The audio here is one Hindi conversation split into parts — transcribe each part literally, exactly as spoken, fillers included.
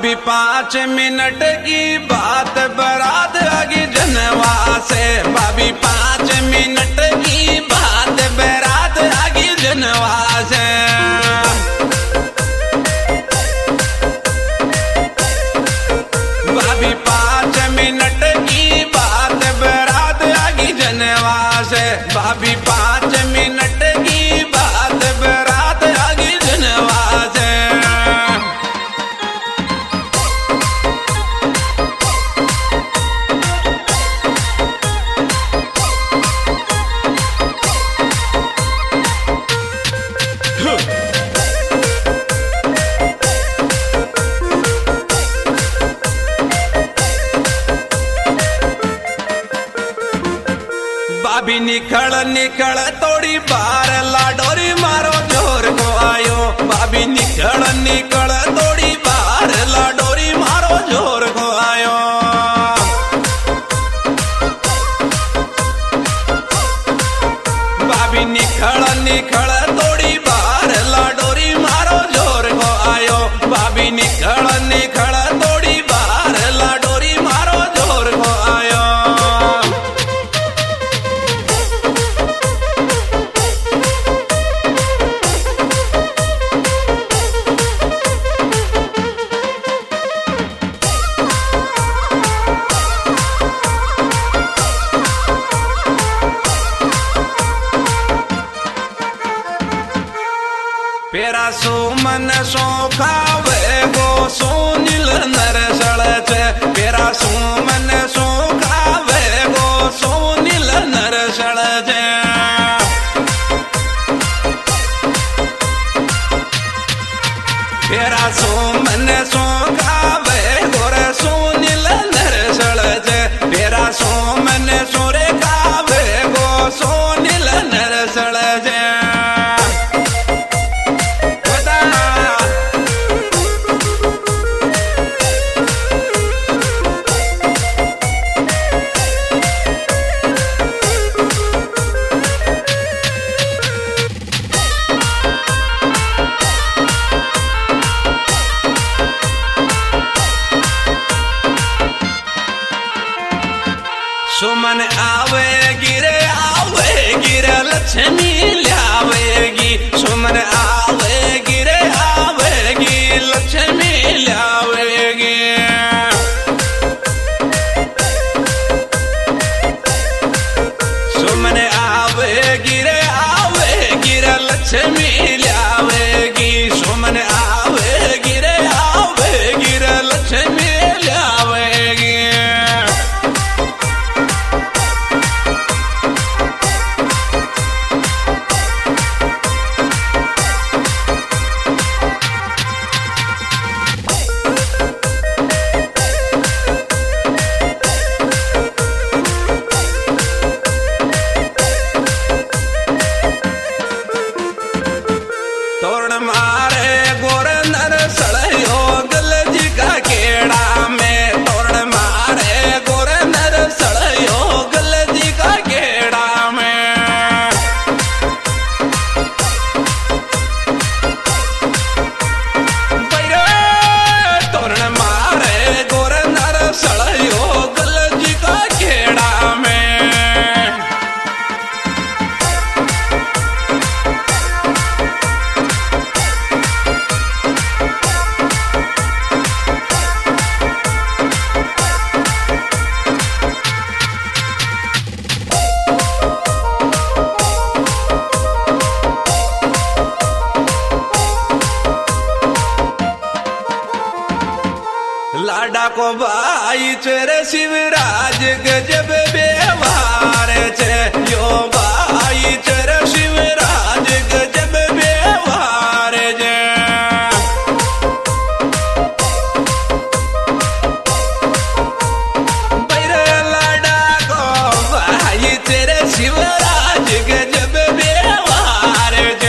भाभी पाँच मिनट की बात बारात आगे जनवा से। भाभी पाँच मिनट की बात बारात आगे जनवा से। भाभी पाँच मिनट की बात बारात आगे जनवा से। भाभी पाँच मिनट की बात बारात आगे जनवा से। भाभी निकल निकल तोड़ी बार लाडोरी मारो जोर को आयो। भाभी निकल निकल तोड़ी बार लाडोरी मारो जोर को आयो। भाभी निकल निकल तोड़ी बार लाडोरी मारो जोर को आयो। भाभी निकल निकल तोड़ी बार लाडोरी मारो जोर को आयो। पेरा सो मन सो खावे गो सोनिल नर सड़च। पेरा सो मन सो खावे गो सोनिल नर सड़च। पेरा सो मन सो खावे गोर सोनिल नर सड़च। पेरा सो मन सो रे खावे गो सोनिल नर सड़च। सुमन आवे गिरे आवे गिरे लक्ष्मी लावेगी। सुमन आवे गिरे आवेगी लक्ष्मी लावेगी। सुमन आवे गिरे आवे गिरे लक्ष्मी लावेगी। सुमन आवे गिरे आवे गिरे लक्ष्मी लावेगी। तोरण मारे गोर नर सड़यो गलजी का केड़ा में। तोरण मारे गोर नर सड़यो गलजी का केड़ा में। तोरण मारे गोर नर सड़यो गलजी का केड़ा में। लाडा को भाई चेरे शिवराज गजब व्यवहार छे। यो भाई चेरे शिवराज गजब व्यवहार छे। बैरे लाडा को भाई चेरे शिवराज गजब व्यवहार छे।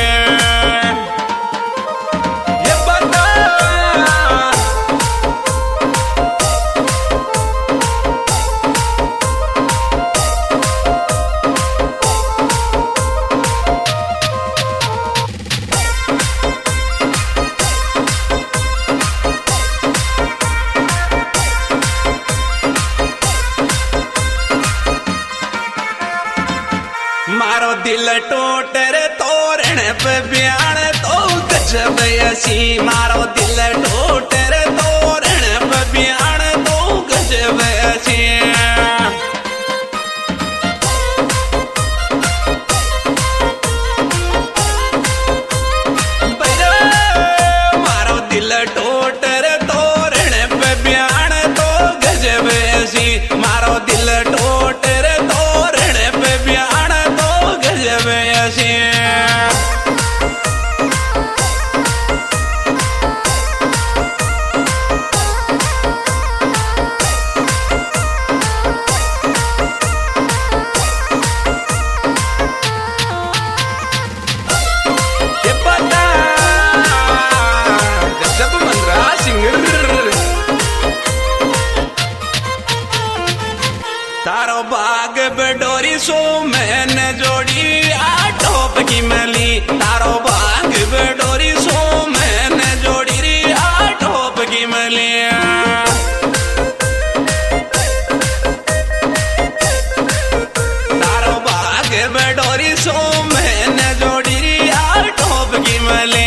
दिल टूट रे तोरण पे ब्याण तो गजब ऐसी मारो दिल टूट रे तोरण पे ब्याण तो गजब ऐसी मारो दिल टूट रे तोरण पे ब्याण तो गजब ऐसी मारो दिल टूट रे तोरण पे ब्याण तो गजब ऐसी तारो बाग बडोरी सो मैंने जोड़ी आ टॉप की मली तारो बाग बडोरी सो मैंने जोड़ी री आ टॉप की मली तारो बाग बडोरी सो मैंने जोड़ी री आ टॉप की मली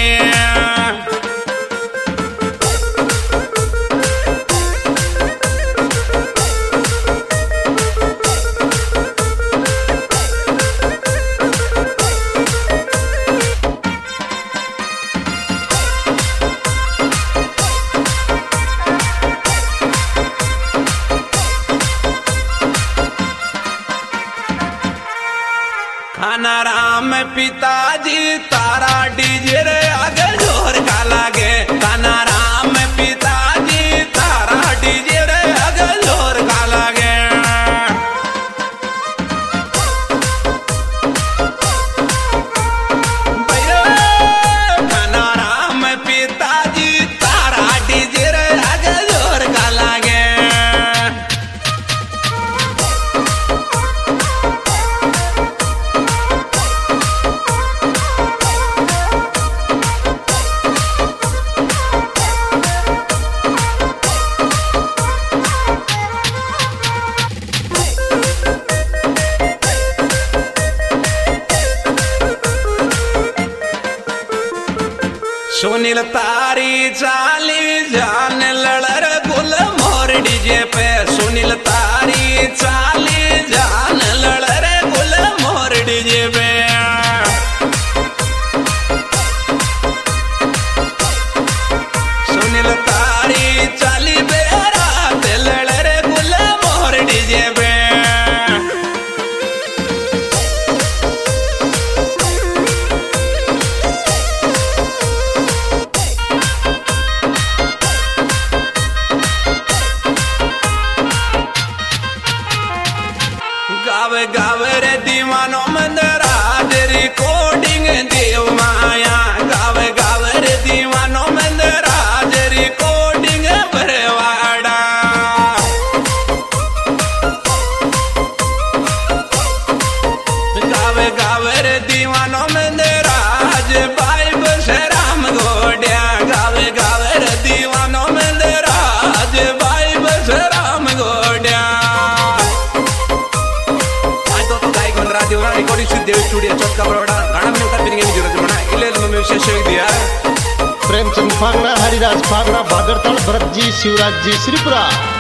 खाना राम पिताजी तारा डीजे रे आगे जोर का लागे खाना राम पिताजी तारा डीजे रे आगे जोर का लागे खाना राम पिताजी तारा डीजे रे आगे जोर का लागे सुनील तारी चाली जान लड़र गुल मोर डीजे पे सुनील तारी चाली जान लड़र गुल मोर डीजे पे सुनील तारी चाली बेरात लड़र गुल मोर डीजे पे गावे गावे रे दीवानो मंदराज रिकॉर्डिंग देव माया गावे गावे रे दीवानो मंदराज रिकॉर्डिंग बरवाड़ा गावे गावे रे दीवानो मंदराज भाई बस राम गोड्या गावे गावे रे दीवानो मंदराज भाई बस राम गोड्या रिकॉर्डिंग देव स्टूडियो चौका बरोड़ा गाना में उतर बिरंगे जरूरत मना इले में विशेष दिया प्रेमचंद फागड़ा हरिराज फागड़ा बागरताल भरत जी शिवराज जी श्रीपुरा।